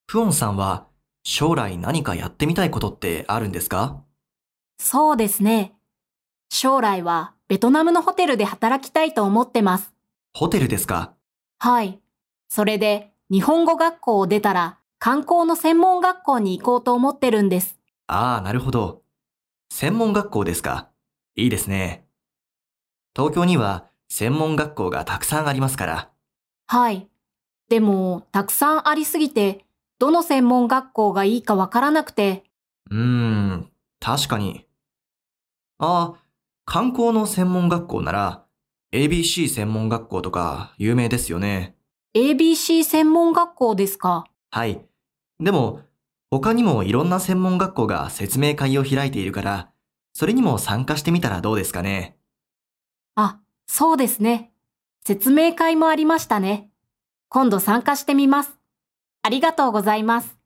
クオンさんは将来何かやってみたいことってあるんですか？ そうですね。将来はベトナムのホテルで働きたいと思ってます。 ホテルですか？ はい。それで日本語学校を出たら観光の専門学校に行こうと思ってるんです。 ああ、なるほど。専門学校ですか。いいですね。東京には専門学校がたくさんありますから。 はい。でも、たくさんありすぎて、どの専門学校がいいかわからなくて、 うーん、確かに。ああ、観光の専門学校なら ABC 専門学校とか有名ですよね。 ABC 専門学校ですか？ はい。でも、他にもいろんな専門学校が説明会を開いているから、それにも参加してみたらどうですかね。 あ、そうですね。説明会もありましたね。今度参加してみます。ありがとうございます。